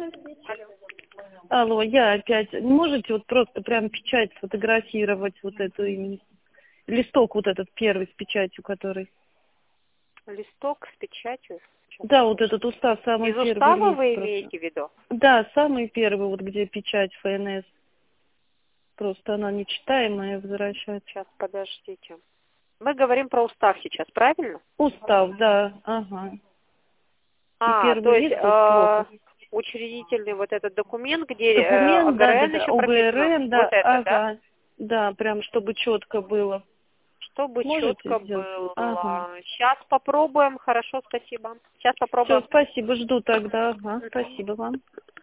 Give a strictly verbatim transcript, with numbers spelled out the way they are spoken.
Алло. Алло, я опять. Можете вот просто прям печать сфотографировать вот эту именно? Листок вот этот первый с печатью, который. Листок с печатью? Сейчас, Да, вот подожди. этот устав, самый Из первый устава лист вы просто. имеете в виду? Да, самый первый, вот где печать ФНС. Просто она нечитаемая возвращается. Сейчас, подождите. Мы говорим про устав сейчас, правильно? Устав, да, ага. И А, то первый есть лист тут э, сбоку. учредительный вот этот документ, где э, Документ, да, да, ОГРН да, еще прописано. ОГРН, Вот да, это, да? ага. Да, прям чтобы четко было. Чтобы Можете четко сделать? Ага. было. Сейчас попробуем. Хорошо, спасибо. Сейчас Все, попробуем. спасибо, жду тогда. Ага, Мгм. спасибо вам.